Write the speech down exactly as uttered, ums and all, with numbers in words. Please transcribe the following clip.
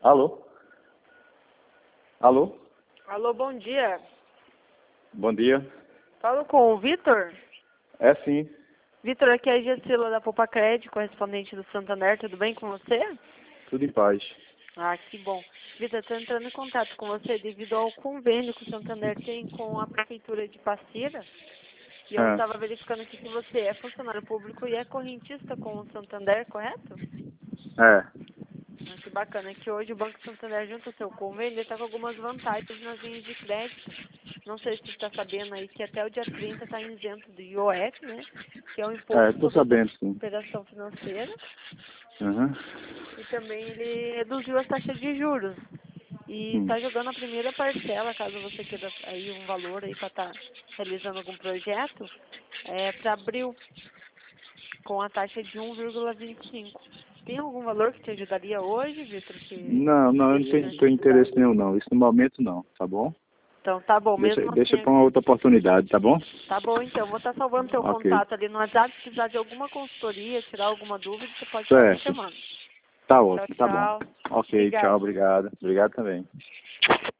Alô? Alô? Alô, bom dia. Bom dia. Falo com o Vitor? É sim. Vitor, aqui é a Gessila da Popacred, correspondente do Santander. Tudo bem com você? Tudo em paz. Ah, que bom. Vitor, estou entrando em contato com você devido ao convênio que o Santander tem com a Prefeitura de Passira. E eu Ah, estava verificando aqui que você é funcionário público e é correntista com o Santander, correto? é. Ah, que bacana, que hoje o Banco Santander, junto ao seu convênio, está com algumas vantagens nas linhas de crédito. Não sei se você está sabendo aí que até o dia trinta está isento do I O F, né? Que é o É, Imposto tô sobre sabendo sim. Operação Financeira. Uhum. E também ele reduziu as taxas de juros. E Hum. está jogando a primeira parcela, caso você queira aí um valor aí para estar realizando algum projeto, é para abril, com a taxa de um vírgula vinte e cinco. Tem algum valor que te ajudaria hoje, Vitor, que Não, não, eu não teria tenho, tenho interesse necessidade? nenhum não. Isso no momento não, tá bom? Então tá bom, Deixa, mesmo deixa assim, pra uma outra oportunidade, tá bom? tá bom então, vou estar salvando teu Ok. contato ali no WhatsApp, se precisar de alguma consultoria, tirar alguma dúvida, você pode estar me Certo. chamando. Tá Tchau, ótimo, tá bom. tchau. Ok, tchau, Obrigada. obrigado. Obrigado também.